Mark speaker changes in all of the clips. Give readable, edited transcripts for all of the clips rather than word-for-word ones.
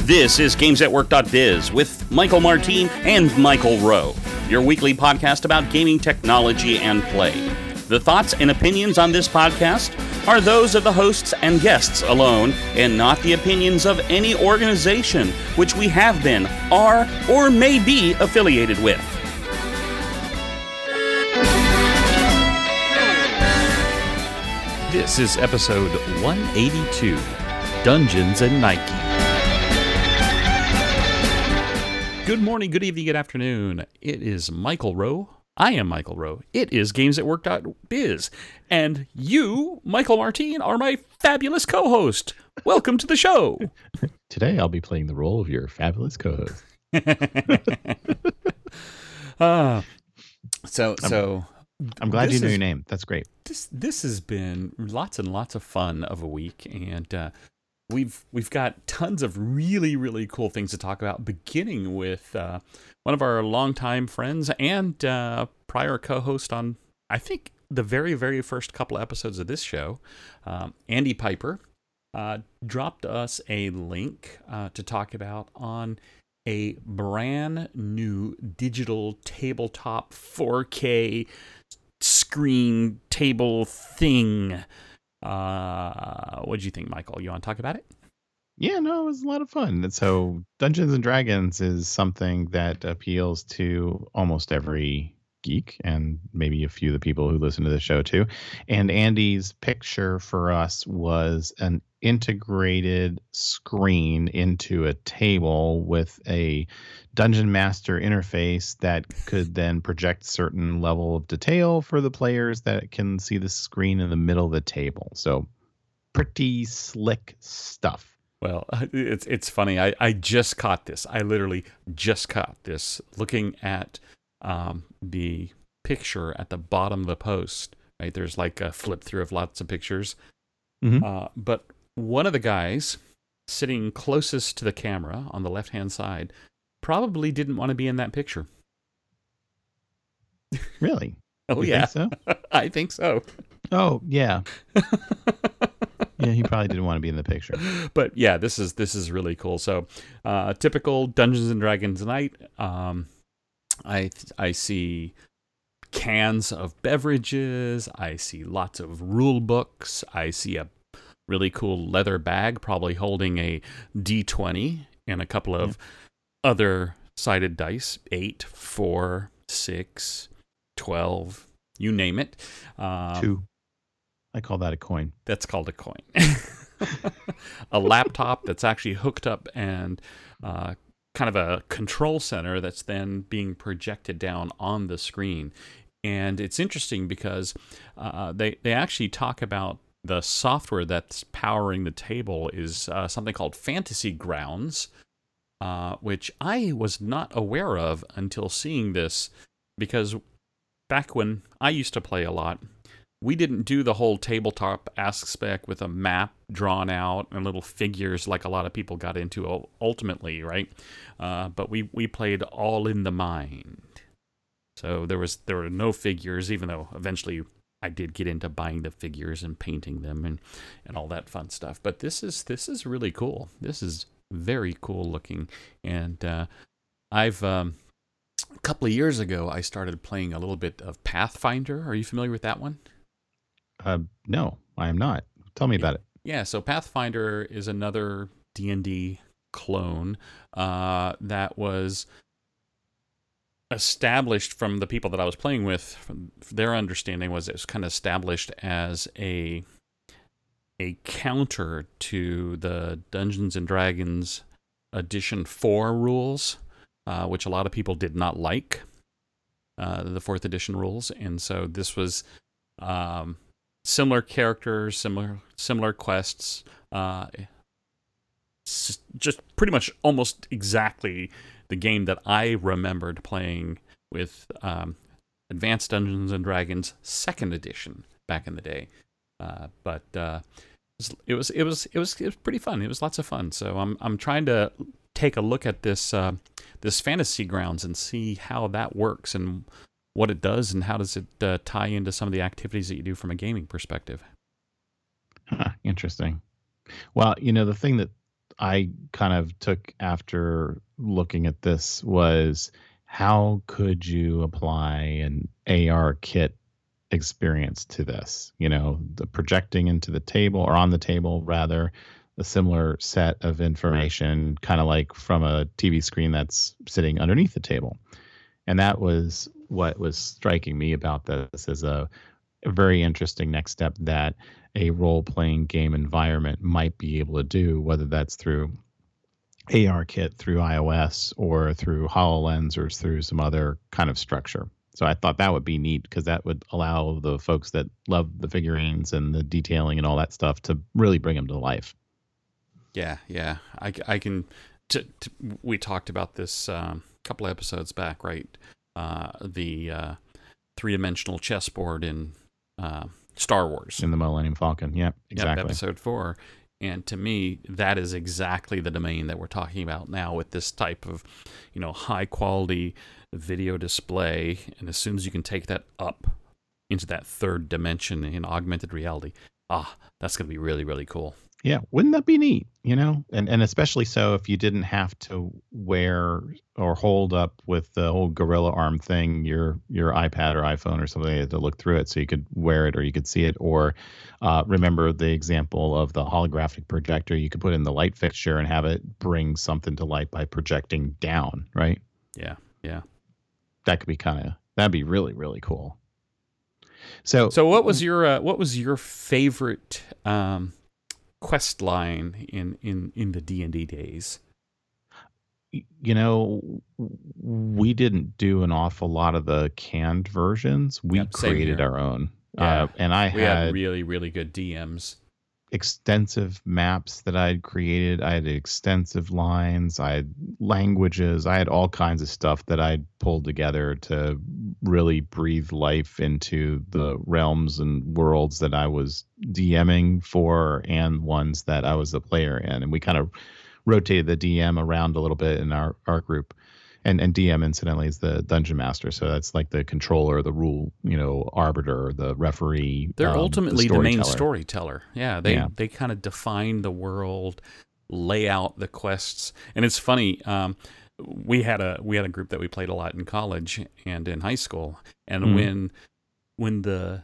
Speaker 1: This is GamesAtWork.biz with Michael Martin and Michael Rowe, your weekly podcast about gaming technology and play. The thoughts and opinions on this podcast are those of the hosts and guests alone, and not the opinions of any organization which we have been, are, or may be affiliated with. This is episode 182, Dungeons and Nike. Good morning, good evening, good afternoon. It is Michael Rowe. I am Michael Rowe. It is GamesAtWork.biz. And you, Michael Martin, are my fabulous co-host. Welcome to the show.
Speaker 2: Today I'll be playing the role of your fabulous co-host. I'm glad you know your name. That's great.
Speaker 1: This has been lots and lots of fun of a week, and we've got tons of really, really cool things to talk about, beginning with one of our longtime friends and prior co-host on, I think, the very, very first couple episodes of this show, Andy Piper, dropped us a link to talk about on a brand new digital tabletop 4K screen table thing. What do you think, Michael? You want to talk about it?
Speaker 2: Yeah, no, it was a lot of fun. And so Dungeons and Dragons is something that appeals to almost every geek and maybe a few of the people who listen to the show too. And Andy's picture for us was an integrated screen into a table with a Dungeon Master interface that could then project certain level of detail for the players that can see the screen in the middle of the table. So pretty slick stuff.
Speaker 1: Well, it's funny. I just caught this. I literally just caught this looking at the picture at the bottom of the post. Right, there's like a flip through of lots of pictures.
Speaker 2: Mm-hmm.
Speaker 1: But one of the guys sitting closest to the camera on the left-hand side probably didn't want to be in that picture.
Speaker 2: Really?
Speaker 1: Oh,
Speaker 2: you
Speaker 1: yeah.
Speaker 2: Think so?
Speaker 1: I think so.
Speaker 2: Oh, yeah. Yeah, he probably didn't want to be in the picture.
Speaker 1: But yeah, this is really cool. So, typical Dungeons and Dragons night. I see cans of beverages. I see lots of rule books. I see a really cool leather bag, probably holding a D20 and a couple of other sided dice, 8, 4, 6, 12, you name it.
Speaker 2: 2. I call that a coin.
Speaker 1: That's called a coin. A laptop that's actually hooked up and kind of a control center that's then being projected down on the screen. And it's interesting because they actually talk about the software that's powering the table is something called Fantasy Grounds, which I was not aware of until seeing this, because back when I used to play a lot, we didn't do the whole tabletop aspect with a map drawn out and little figures like a lot of people got into ultimately, right? But we played all in the mind. So there were no figures, even though eventually I did get into buying the figures and painting them and all that fun stuff. But this is really cool. This is very cool looking. And I've a couple of years ago I started playing a little bit of Pathfinder. Are you familiar with that one?
Speaker 2: No, I am not. Tell me about it.
Speaker 1: Yeah, so Pathfinder is another D&D clone that was established from the people that I was playing with. Their understanding was it was kind of established as a counter to the Dungeons and Dragons Edition 4 rules, which a lot of people did not like, the 4th edition rules. And so this was similar characters, similar quests, just pretty much almost exactly the game that I remembered playing with Advanced Dungeons and Dragons 2nd edition back in the day. But it was pretty fun. It was lots of fun. So I'm trying to take a look at this Fantasy Grounds and see how that works and what it does and how does it tie into some of the activities that you do from a gaming perspective.
Speaker 2: Interesting. Well, the thing that I kind of took after looking at this was how could you apply an AR kit experience to this? The projecting into the table or on the table, rather, a similar set of information, kind of like from a TV screen that's sitting underneath the table. And that was what was striking me about this as a very interesting next step that a role-playing game environment might be able to do, whether that's through ARKit, through iOS, or through HoloLens, or through some other kind of structure. So I thought that would be neat because that would allow the folks that love the figurines and the detailing and all that stuff to really bring them to life.
Speaker 1: Yeah. I can. We talked about this a couple of episodes back, right? The three-dimensional chessboard in Star Wars.
Speaker 2: In the Millennium Falcon. Yep, exactly.
Speaker 1: Yep, episode 4. And to me, that is exactly the domain that we're talking about now with this type of, high quality video display. And as soon as you can take that up into that third dimension in augmented reality, that's going to be really, really cool.
Speaker 2: Yeah, wouldn't that be neat? And especially so if you didn't have to wear or hold up with the whole gorilla arm thing, your iPad or iPhone or something to look through it, so you could wear it or you could see it. Or remember the example of the holographic projector, you could put in the light fixture and have it bring something to light by projecting down, right?
Speaker 1: Yeah.
Speaker 2: That could be that'd be really, really cool. So
Speaker 1: what was your favorite quest line in the D&D days?
Speaker 2: We didn't do an awful lot of the canned versions. We created our own.
Speaker 1: Yeah.
Speaker 2: And
Speaker 1: we had really, really good DMs.
Speaker 2: Extensive maps that I had created. I had extensive lines. I had languages. I had all kinds of stuff that I'd pulled together to really breathe life into the realms and worlds that I was DMing for and ones that I was a player in. And we kind of rotated the DM around a little bit in our group. And DM, incidentally, is the dungeon master. So that's like the controller, the rule, arbiter, the referee.
Speaker 1: They're ultimately the main storyteller. Yeah, they kind of define the world, lay out the quests. And it's funny, we had a group that we played a lot in college and in high school. And when the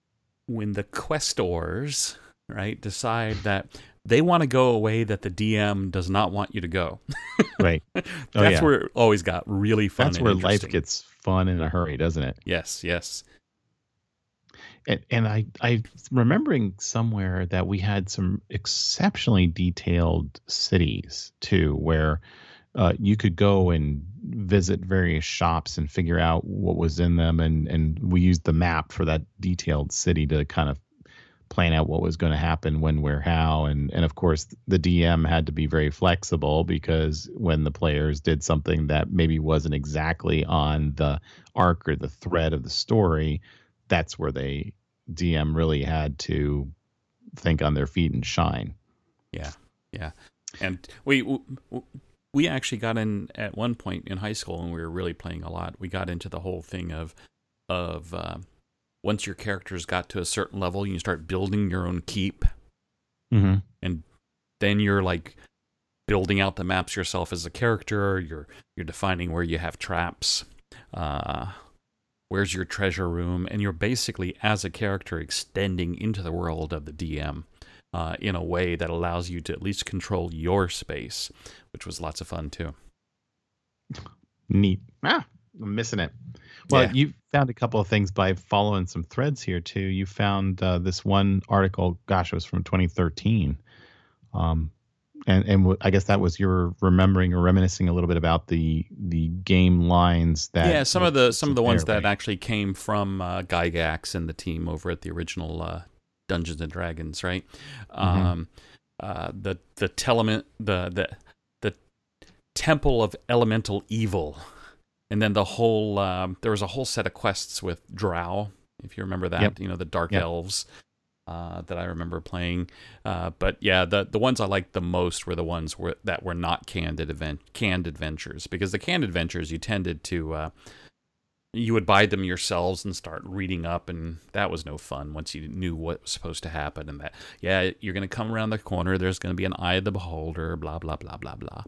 Speaker 1: questors, right, decide that they want to go a way that the DM does not want you to go.
Speaker 2: Right.
Speaker 1: That's where it always got really fun.
Speaker 2: That's where life gets fun in a hurry, doesn't it?
Speaker 1: Yes.
Speaker 2: And I remembering somewhere that we had some exceptionally detailed cities too, where you could go and visit various shops and figure out what was in them. And we used the map for that detailed city to kind of plan out what was going to happen, when, where, how. And of course, the DM had to be very flexible, because when the players did something that maybe wasn't exactly on the arc or the thread of the story, that's where DM really had to think on their feet and shine.
Speaker 1: Yeah. And we actually got in at one point in high school, and we were really playing a lot. We got into the whole thing of once your characters got to a certain level, you start building your own keep.
Speaker 2: Mm-hmm.
Speaker 1: And then you're like building out the maps yourself as a character. You're defining where you have traps. Where's your treasure room? And you're basically, as a character, extending into the world of the DM in a way that allows you to at least control your space, which was lots of fun too.
Speaker 2: Neat. I'm missing it. Well, you found a couple of things by following some threads here too. You found this one article, gosh, it was from 2013. And I guess that was your remembering or reminiscing a little bit about the game lines that
Speaker 1: some of the ones that actually came from Gygax and the team over at the original Dungeons and Dragons, right?
Speaker 2: Mm-hmm.
Speaker 1: The Temple of Elemental Evil. And then the whole there was a whole set of quests with Drow, if you remember that, the Dark Elves that I remember playing. But yeah, the ones I liked the most were the ones that were not canned adventures, because the canned adventures you tended to you would buy them yourselves and start reading up, and that was no fun once you knew what was supposed to happen. And that, yeah, you're going to come around the corner, there's going to be an eye of the beholder, blah, blah, blah, blah, blah.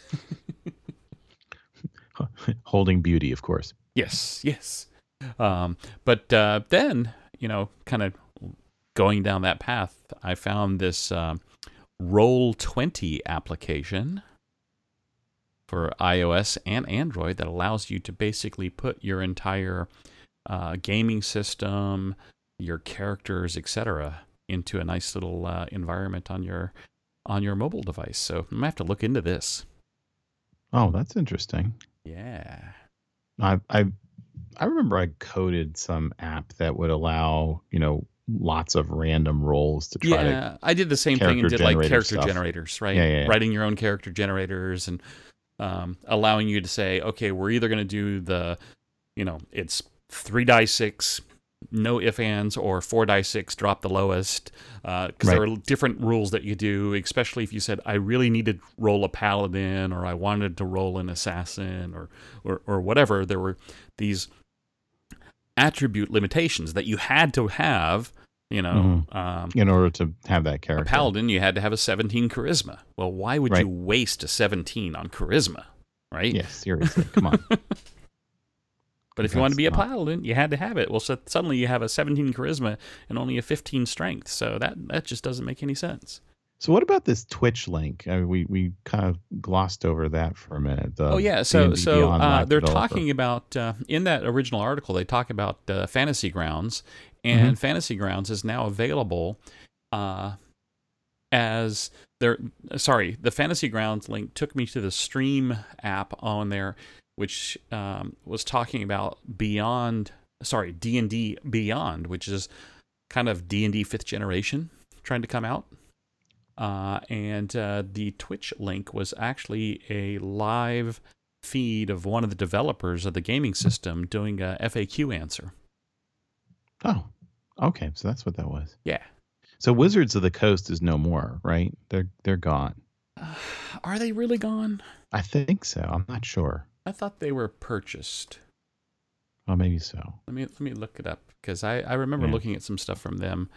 Speaker 2: Holding beauty, of course.
Speaker 1: Yes, yes. But then, kind of going down that path, I found this Roll20 application for iOS and Android that allows you to basically put your entire gaming system, your characters, etc., into a nice little environment on your mobile device. So I'm gonna have to look into this.
Speaker 2: Oh, that's interesting.
Speaker 1: Yeah.
Speaker 2: I remember I coded some app that would allow, lots of random roles to try to
Speaker 1: I did the same thing and did like character
Speaker 2: stuff.
Speaker 1: generators, right?
Speaker 2: Yeah.
Speaker 1: Writing your own character generators and allowing you to say, okay, we're either going to do the, it's 3 die 6, no if ands, or 4 die 6, drop the lowest. Because there are different rules that you do, especially if you said, I really needed to roll a paladin, or I wanted to roll an assassin, or whatever. There were these attribute limitations that you had to have. In
Speaker 2: order to have that character.
Speaker 1: A paladin, you had to have a 17 charisma. Well, why would you waste a 17 on charisma, right?
Speaker 2: Yes, seriously, come on.
Speaker 1: But if you want to be a paladin, you had to have it. Well, so suddenly you have a 17 charisma and only a 15 strength. So that just doesn't make any sense.
Speaker 2: So what about this Twitch link? We kind of glossed over that for a minute.
Speaker 1: So they're talking about, in that original article, they talk about Fantasy Grounds. And Fantasy Grounds is now available as the Fantasy Grounds link took me to the Stream app on there, which was talking about D&D Beyond, which is kind of D&D 5th generation trying to come out. And the Twitch link was actually a live feed of one of the developers of the gaming system doing a FAQ answer.
Speaker 2: Oh, okay. So that's what that was.
Speaker 1: Yeah.
Speaker 2: So Wizards of the Coast is no more, right? They're gone.
Speaker 1: Are they really gone?
Speaker 2: I think so. I'm not sure.
Speaker 1: I thought they were purchased.
Speaker 2: Oh, maybe so.
Speaker 1: Let me look it up because I remember looking at some stuff from them.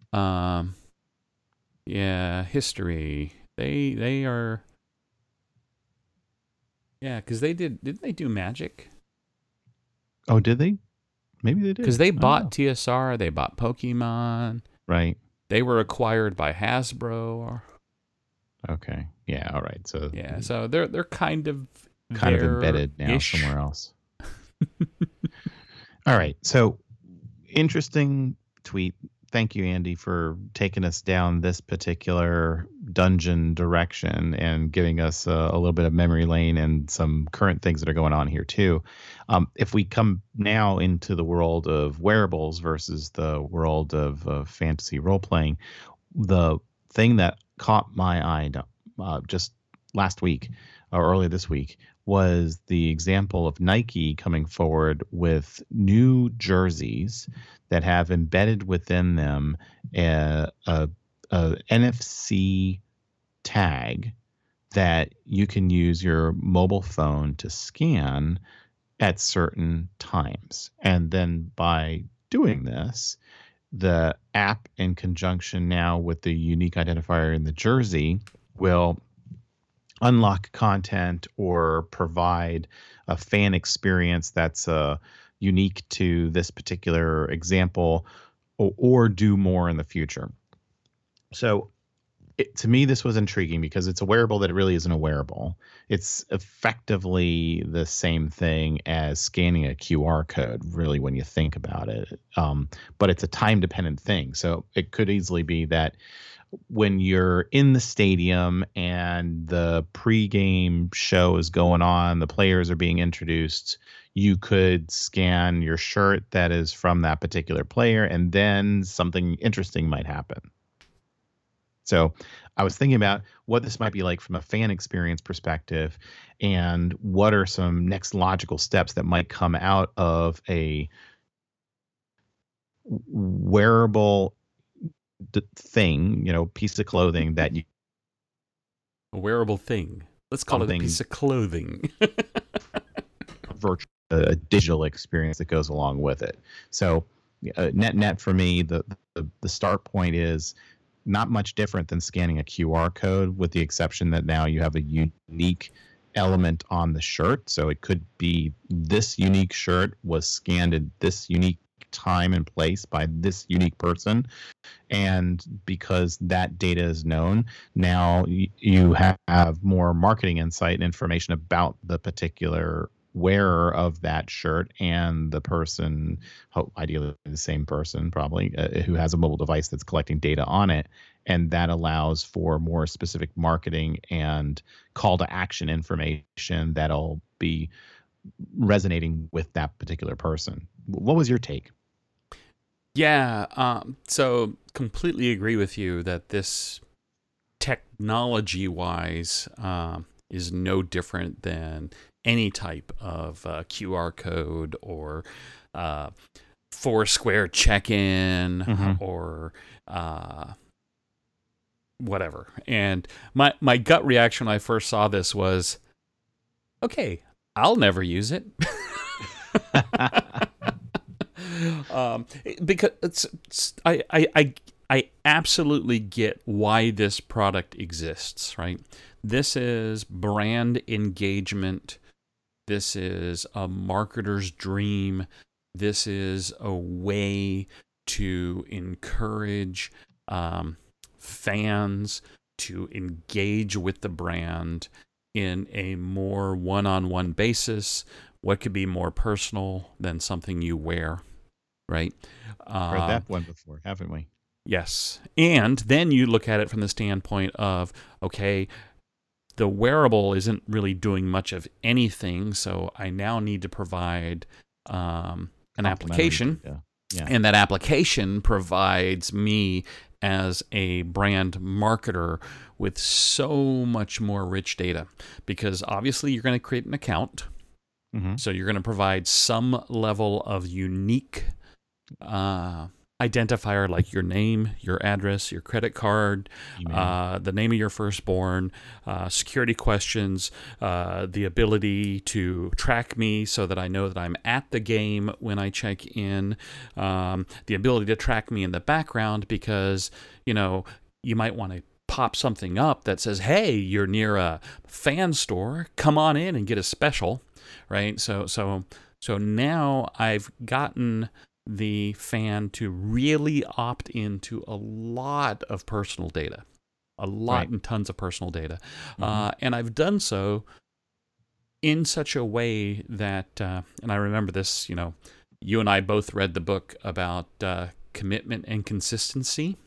Speaker 1: History. They are. Yeah, because didn't they do Magic?
Speaker 2: Oh, did they? Maybe they did.
Speaker 1: Because they bought TSR, they bought Pokemon.
Speaker 2: Right.
Speaker 1: They were acquired by Hasbro.
Speaker 2: Okay. Yeah. All right. So
Speaker 1: so they're kind of
Speaker 2: embedded now somewhere else. All right. So interesting tweet. Thank you, Andy, for taking us down this particular dungeon direction and giving us a little bit of memory lane and some current things that are going on here, too. If we come now into the world of wearables versus the world of fantasy role-playing, the thing that caught my eye just last week or early this week was the example of Nike coming forward with new jerseys that have embedded within them a NFC tag that you can use your mobile phone to scan at certain times. And then by doing this, the app in conjunction now with the unique identifier in the jersey will unlock content or provide a fan experience that's unique to this particular example or do more in the future. So to me, this was intriguing because it's a wearable that really isn't a wearable. It's effectively the same thing as scanning a QR code, really, when you think about it. But it's a time-dependent thing. So it could easily be that when you're in the stadium and the pregame show is going on, the players are being introduced, you could scan your shirt that is from that particular player, and then something interesting might happen. So I was thinking about what this might be like from a fan experience perspective and what are some next logical steps that might come out of a wearable thing, piece of clothing that you...
Speaker 1: A wearable thing. Let's call it a piece of clothing.
Speaker 2: Virtual a digital experience that goes along with it. So net for me, the start point is not much different than scanning a QR code, with the exception that now you have a unique element on the shirt. So it could be this unique shirt was scanned at this unique time and place by this unique person. And because that data is known, now you have more marketing insight and information about the particular wearer of that shirt and the person, ideally the same person probably, who has a mobile device that's collecting data on it. And that allows for more specific marketing and call to action information that'll be resonating with that particular person. What was your take?
Speaker 1: Yeah, so completely agree with you that this technology-wise is no different than any type of QR code or Foursquare check-in or whatever. And my gut reaction when I first saw this was, okay, I'll never use it. Because I absolutely get why this product exists, right? This is brand engagement. This is a marketer's dream. This is a way to encourage fans to engage with the brand in a more one-on-one basis. What could be more personal than something you wear, right?
Speaker 2: Heard that one before, haven't we?
Speaker 1: Yes. And then you look at it from the standpoint of, okay, the wearable isn't really doing much of anything, so I now need to provide an application. Yeah. And that application provides me as a brand marketer with so much more rich data, because obviously you're going to create an account. So you're going to provide some level of unique identifier, like your name, your address, your credit card, the name of your firstborn, security questions, the ability to track me so that I know that I'm at the game when I check in, the ability to track me in the background because, you might want to pop something up that says, hey, you're near a fan store, come on in and get a special, right? So now I've gotten the fan to really opt into a lot of personal data, and tons of personal data. And I've done so in such a way that, and I remember this, you and I both read the book about commitment and consistency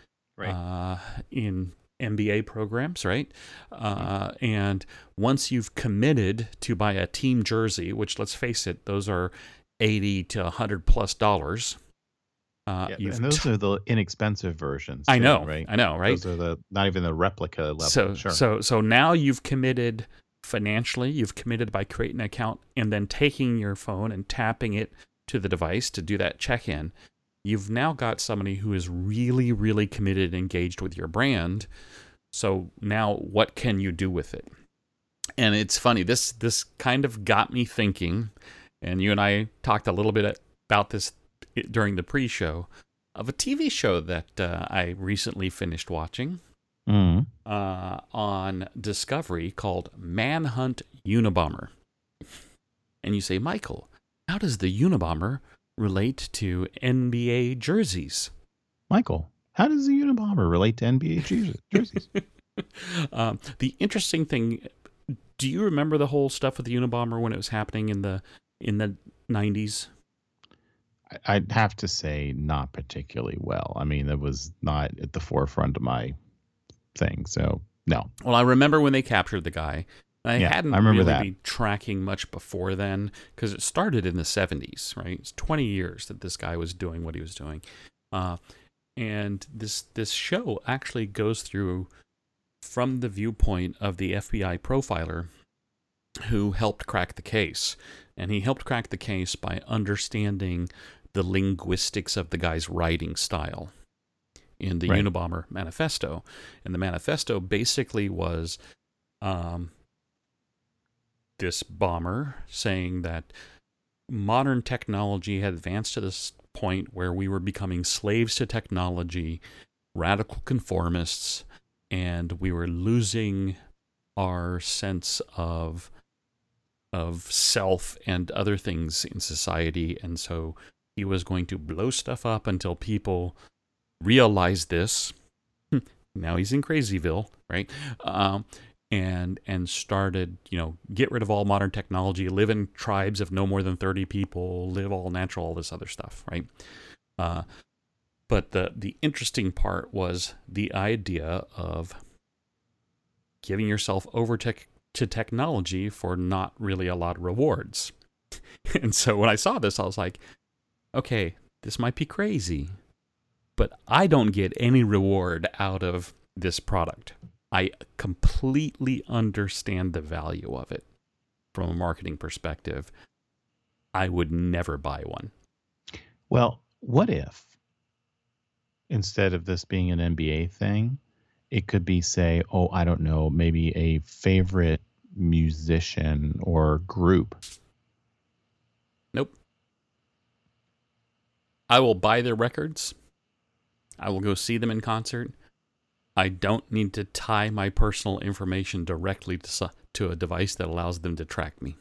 Speaker 1: in MBA programs, right? And once you've committed to buy a team jersey, which, let's face it, those are $80 to $100+.
Speaker 2: And those are the inexpensive versions.
Speaker 1: I know,
Speaker 2: right?
Speaker 1: Right?
Speaker 2: Those are not even the replica level.
Speaker 1: So now you've committed financially. You've committed by creating an account and then taking your phone and tapping it to the device to do that check-in. You've now got somebody who is really, really committed and engaged with your brand. So now what can you do with it? And it's funny. This kind of got me thinking. And you and I talked a little bit about this during the pre-show of a TV show that I recently finished watching on Discovery called Manhunt Unabomber. And you say, Michael, how does the Unabomber relate to NBA jerseys?
Speaker 2: Michael, how does the Unabomber relate to NBA jerseys?
Speaker 1: The interesting thing, do you remember the whole stuff with the Unabomber when it was happening in the 90s?
Speaker 2: I'd have to say not particularly well. I mean, it was not at the forefront of my thing, so no.
Speaker 1: Well, I remember when they captured the guy. I hadn't really been tracking much before then, because it started in the 70s, right? It's 20 years that this guy was doing what he was doing. And this show actually goes through from the viewpoint of the FBI profiler who helped crack the case. And he helped crack the case by understanding the linguistics of the guy's writing style in the Unabomber manifesto. And the manifesto basically was this bomber saying that modern technology had advanced to this point where we were becoming slaves to technology, radical conformists, and we were losing our sense of self and other things in society. And so he was going to blow stuff up until people realized this. Now he's in Crazyville, right? And started, get rid of all modern technology, live in tribes of no more than 30 people, live all natural, all this other stuff, right? But the interesting part was the idea of giving yourself over to technology for not really a lot of rewards. And so when I saw this, I was like, okay, this might be crazy, but I don't get any reward out of this product. I completely understand the value of it from a marketing perspective. I would never buy one.
Speaker 2: Well, what if instead of this being an NBA thing, it could be, say, I don't know, maybe a favorite musician or group?
Speaker 1: Nope. I will buy their records. I will go see them in concert. I don't need to tie my personal information directly to a device that allows them to track me.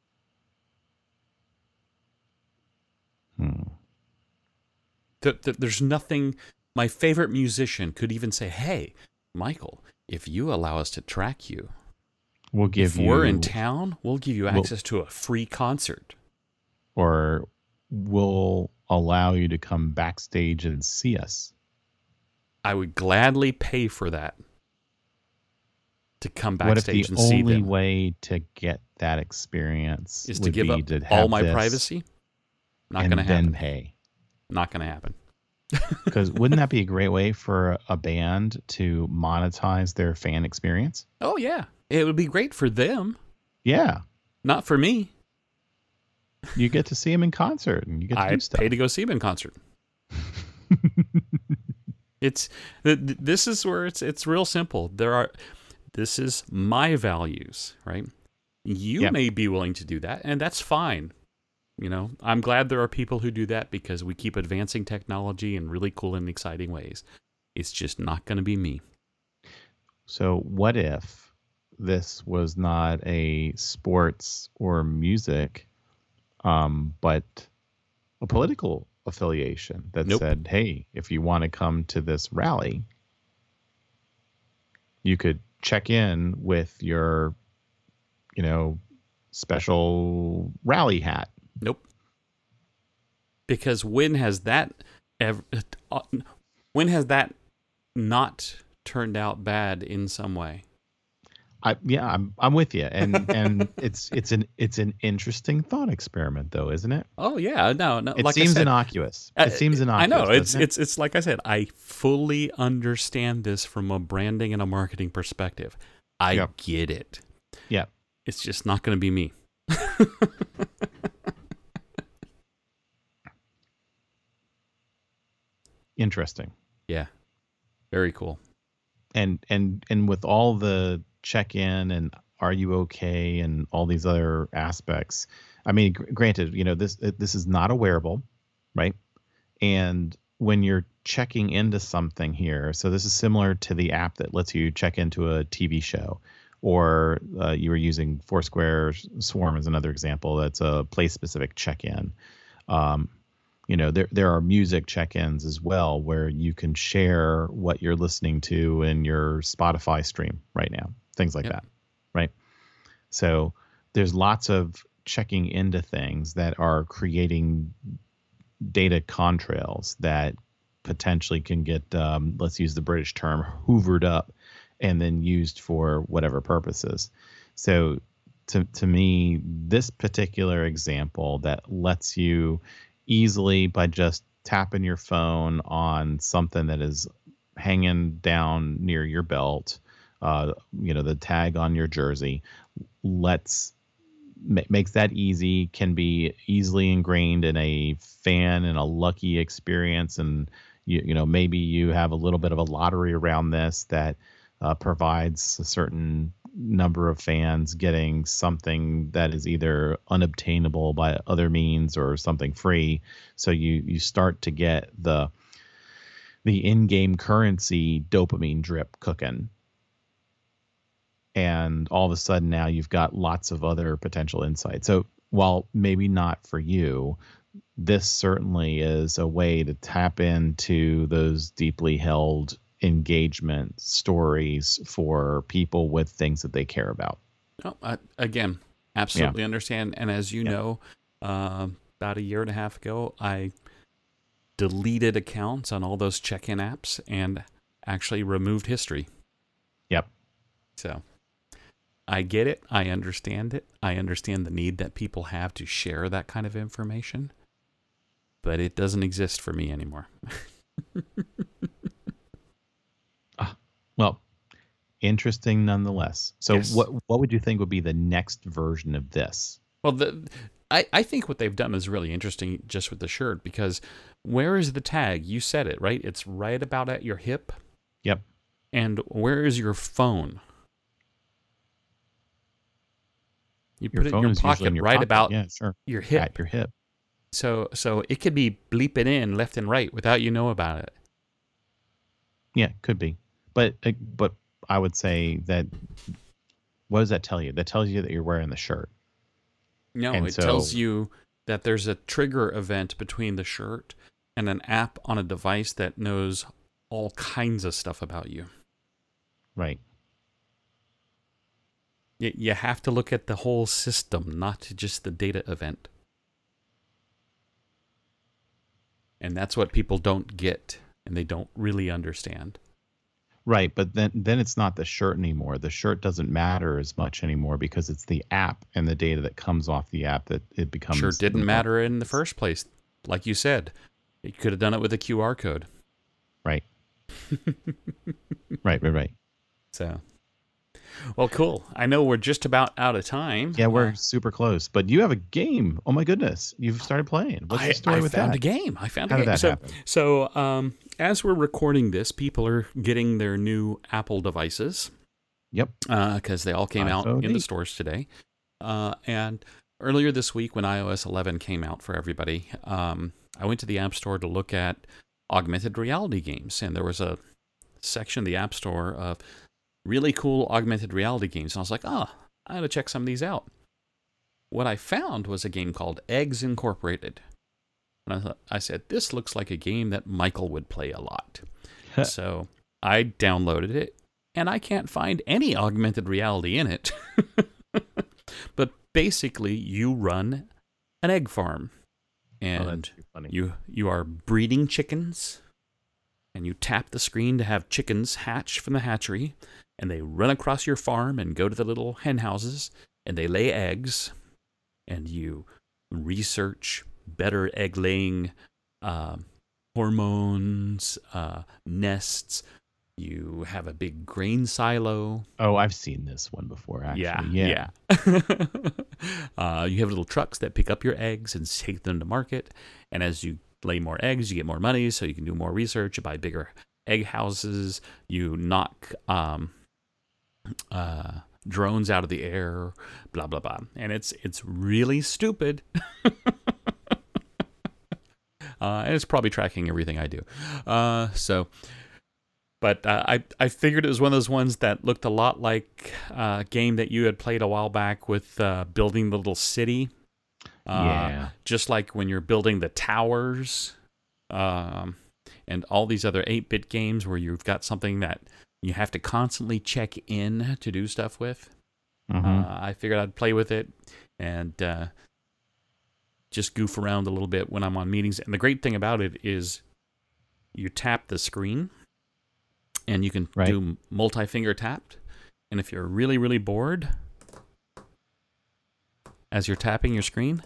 Speaker 1: There's nothing. My favorite musician could even say, hey, Michael, if you allow us to track you, if we're in town, we'll give you access to a free concert.
Speaker 2: Or we'll allow you to come backstage and see us.
Speaker 1: I would gladly pay for that. To come backstage and see them.
Speaker 2: What if the only way to get that experience
Speaker 1: is to give up all my privacy? Not going to happen.
Speaker 2: And then pay.
Speaker 1: Not going to happen.
Speaker 2: Because wouldn't that be a great way for a band to monetize their fan experience?
Speaker 1: Oh, yeah. It would be great for them.
Speaker 2: Yeah.
Speaker 1: Not for me.
Speaker 2: You get to see them in concert, and you get to do stuff.
Speaker 1: I pay to go see them in concert. This is where it's real simple. This is my values, right? You may be willing to do that, and that's fine. I'm glad there are people who do that because we keep advancing technology in really cool and exciting ways. It's just not going to be me.
Speaker 2: So what if this was not a sports or music, but a political affiliation that said, hey, if you want to come to this rally, you could check in with your, special rally hat.
Speaker 1: Nope. Because when has that not turned out bad in some way?
Speaker 2: I'm with you, and it's an interesting thought experiment, though, isn't it?
Speaker 1: Oh yeah, no.
Speaker 2: It like seems innocuous. It seems innocuous.
Speaker 1: I know it's like I said. I fully understand this from a branding and a marketing perspective. I get it.
Speaker 2: Yeah,
Speaker 1: it's just not going to be me.
Speaker 2: Interesting.
Speaker 1: Yeah, very cool.
Speaker 2: And with all the check-in and are you okay and all these other aspects, I mean, granted, this is not a wearable, right? And when you're checking into something here, so this is similar to the app that lets you check into a TV show, or you were using Foursquare Swarm as another example. That's a place-specific check-in. There are music check-ins as well where you can share what you're listening to in your Spotify stream right now, things like that, right? So there's lots of checking into things that are creating data contrails that potentially can get, let's use the British term, hoovered up and then used for whatever purposes. So to me, this particular example that lets you easily, by just tapping your phone on something that is hanging down near your belt, the tag on your jersey, makes that easy, can be easily ingrained in a fan and a lucky experience. And maybe you have a little bit of a lottery around this that provides a certain number of fans getting something that is either unobtainable by other means or something free. So you start to get the in-game currency dopamine drip cooking. And all of a sudden now you've got lots of other potential insights. So while maybe not for you, this certainly is a way to tap into those deeply held engagement stories for people with things that they care about.
Speaker 1: Oh, again, absolutely understand. And as you know, about a year and a half ago, I deleted accounts on all those check-in apps and actually removed history.
Speaker 2: Yep.
Speaker 1: So I get it. I understand it. I understand the need that people have to share that kind of information, but it doesn't exist for me anymore.
Speaker 2: Well, interesting nonetheless. So
Speaker 1: Yes.
Speaker 2: what would you think would be the next version of this?
Speaker 1: Well, I think what they've done is really interesting just with the shirt, because where is the tag? You said it, right? It's right about at your hip.
Speaker 2: Yep.
Speaker 1: And where is your phone? You
Speaker 2: Your
Speaker 1: put it in
Speaker 2: phone
Speaker 1: your
Speaker 2: is usually
Speaker 1: pocket
Speaker 2: in your
Speaker 1: right
Speaker 2: pocket.
Speaker 1: about
Speaker 2: Yeah, sure.
Speaker 1: your hip.
Speaker 2: At your hip.
Speaker 1: So it could be bleeping in left and right without you know about it.
Speaker 2: Yeah, could be. But I would say that, what does that tell you? That tells you that you're wearing the shirt.
Speaker 1: No,
Speaker 2: And
Speaker 1: it
Speaker 2: so-
Speaker 1: tells you that there's a trigger event between the shirt and an app on a device that knows all kinds of stuff about you.
Speaker 2: Right.
Speaker 1: You have to look at the whole system, not just the data event. And that's what people don't get, and they don't really understand.
Speaker 2: Right, but then it's not the shirt anymore. The shirt doesn't matter as much anymore because it's the app and the data that comes off the app that it becomes.
Speaker 1: Sure didn't matter in the first place. Like you said, you could have done it with a QR code.
Speaker 2: Right. Right.
Speaker 1: So, well, cool. I know we're just about out of time.
Speaker 2: Yeah, we're super close. But you have a game. Oh my goodness, you've started playing. What's the story with that?
Speaker 1: I found a game.
Speaker 2: How did that happen?
Speaker 1: So, as we're recording this, people are getting their new Apple devices.
Speaker 2: Yep.
Speaker 1: Because they all came out
Speaker 2: iPhone
Speaker 1: in the
Speaker 2: 8.
Speaker 1: stores today. And earlier this week, when iOS 11 came out for everybody, I went to the App Store to look at augmented reality games, and there was a section of the App Store of really cool augmented reality games. And I was like, I ought to check some of these out. What I found was a game called Eggs Incorporated. And I said, this looks like a game that Michael would play a lot. So I downloaded it, and I can't find any augmented reality in it. But basically, you run an egg farm. And you are breeding chickens, and you tap the screen to have chickens hatch from the hatchery, and they run across your farm and go to the little hen houses, and they lay eggs, and you research better egg laying hormones, nests. You have a big grain silo.
Speaker 2: Oh, I've seen this one before, actually.
Speaker 1: Yeah. You have little trucks that pick up your eggs and take them to market. And as you lay more eggs, you get more money, so you can do more research. You buy bigger egg houses. You knock drones out of the air, blah, blah, blah. And it's really stupid. And it's probably tracking everything I do. But I figured it was one of those ones that looked a lot like a game that you had played a while back with building the little city.
Speaker 2: Yeah.
Speaker 1: Just like when you're building the towers and all these other 8-bit games where you've got something that you have to constantly check in to do stuff with. I figured I'd play with it and just goof around a little bit when I'm on meetings. And the great thing about it is you tap the screen, and you can do multi-finger tapped. And if you're really, really bored, as you're tapping your screen,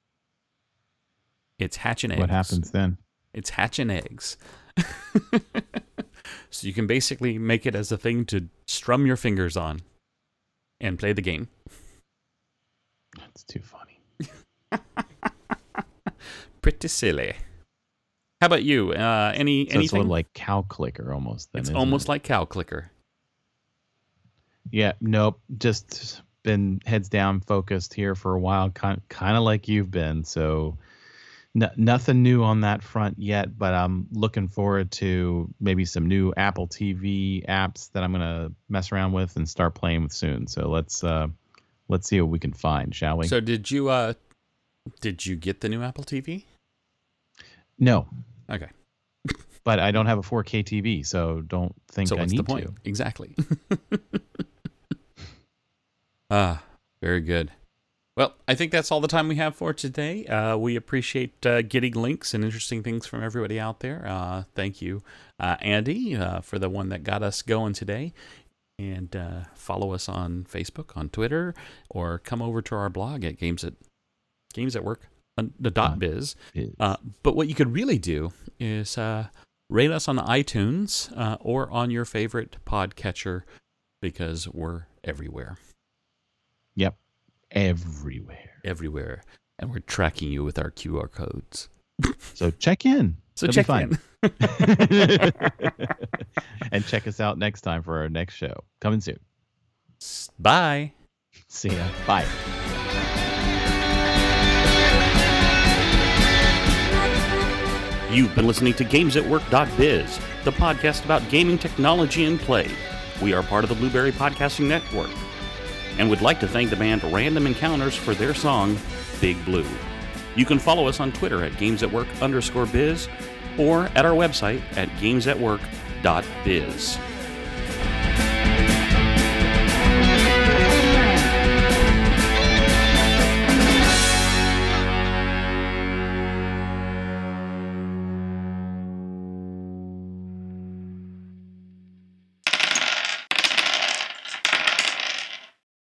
Speaker 1: it's hatching eggs.
Speaker 2: What happens then?
Speaker 1: It's hatching eggs. So you can basically make it as a thing to strum your fingers on and play the game.
Speaker 2: That's too funny.
Speaker 1: Pretty silly. How about you? Anything?
Speaker 2: It's a little like Cow Clicker almost. Then,
Speaker 1: it's
Speaker 2: isn't
Speaker 1: almost
Speaker 2: it?
Speaker 1: like Cow Clicker.
Speaker 2: Yeah, nope. Just been heads down focused here for a while, kind of like you've been. So nothing new on that front yet, but I'm looking forward to maybe some new Apple TV apps that I'm gonna mess around with and start playing with soon. So let's see what we can find, shall we?
Speaker 1: So did you get the new Apple TV?
Speaker 2: No.
Speaker 1: Okay.
Speaker 2: But I don't have a 4K TV, so don't think I need
Speaker 1: the point?
Speaker 2: to.
Speaker 1: Exactly. Very good. Well, I think that's all the time we have for today. We appreciate getting links and interesting things from everybody out there. Thank you, Andy, for the one that got us going today. And follow us on Facebook, on Twitter, or come over to our blog at Games at Work. .biz. But what you could really do is rate us on iTunes or on your favorite podcatcher, because we're everywhere.
Speaker 2: Yep. Everywhere.
Speaker 1: And we're tracking you with our QR codes.
Speaker 2: So check in.
Speaker 1: Check in.
Speaker 2: And check us out next time for our next show. Coming soon.
Speaker 1: Bye.
Speaker 2: See ya. Bye.
Speaker 1: You've been listening to GamesAtWork.biz, the podcast about gaming technology and play. We are part of the Blueberry Podcasting Network, and would like to thank the band Random Encounters for their song, Big Blue. You can follow us on Twitter at GamesAtWork_biz, or at our website at GamesAtWork.biz.